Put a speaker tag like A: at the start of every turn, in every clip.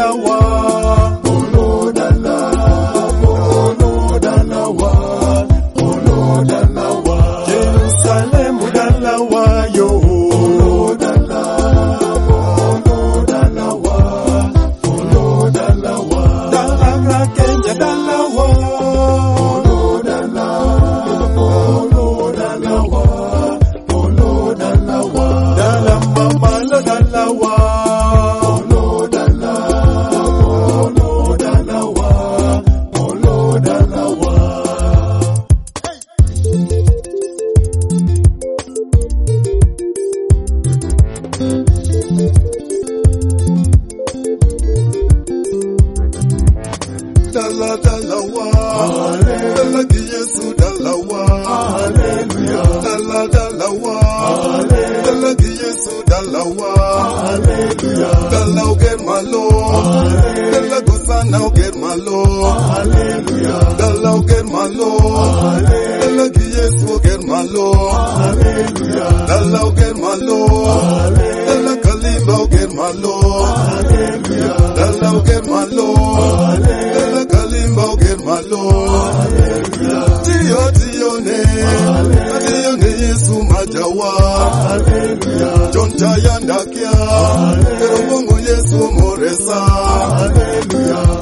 A: dalawa. Polo dalawa. Polo dalawa. Jerusalem dalawa yo. Polo dalawa. Polo dalawa. Dalaga Kenya dalawa. Polo dalawa. Polo dalawa. Dalama malo dalawa. Polo dalawa. Polo dalawa. Dalawa, dalagi Yesu dalawa, hallelujah. Dalawa, dalagi Yesu dalawa, hallelujah. Dalau get malo, dalago sana get malo, hallelujah. Dalau get malo, dalagi Yesu get malo, hallelujah. Dalau get malo, dalakalimba get malo, hallelujah. Dalau get malo, malo, hallelujah. Tiyo ne Yesu majawa, hallelujah. John Chayanda kia, pero bongo Yesu moresa, hallelujah.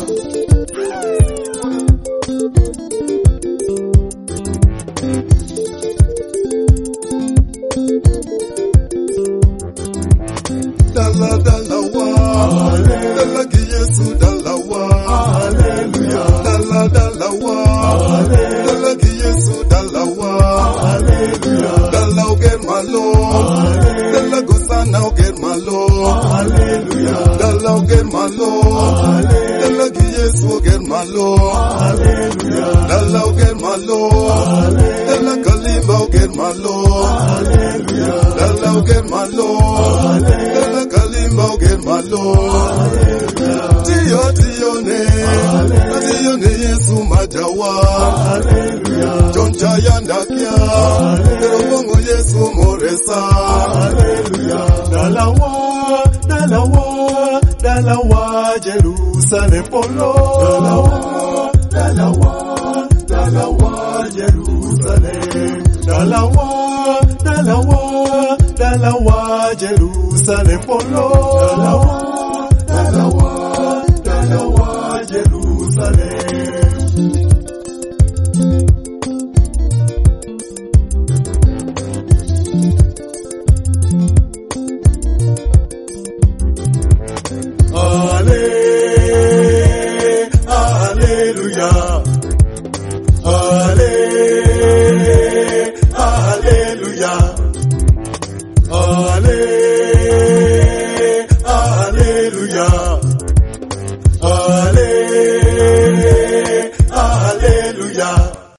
A: Dalawa, dalagi Yesu dalawa, hallelujah. Dalawa, dalagi Yesu dalawa, hallelujah. Dalau get malo, dalago sana get malo, hallelujah. Dalau get malo, dalagi Yesu get malo, hallelujah. Dalau get malo, dalakalimba get malo, hallelujah. Dalau get malo, dalakalimba get malo, hallelujah. Tiyo ne Yesu majawa, hallelujah. John Chayanda kia, pero bongo Yesu moresa, hallelujah. Dalawa, Jerusalem polo, dalawa, Jerusalem, dalawa, Jerusalem polo, dalawa.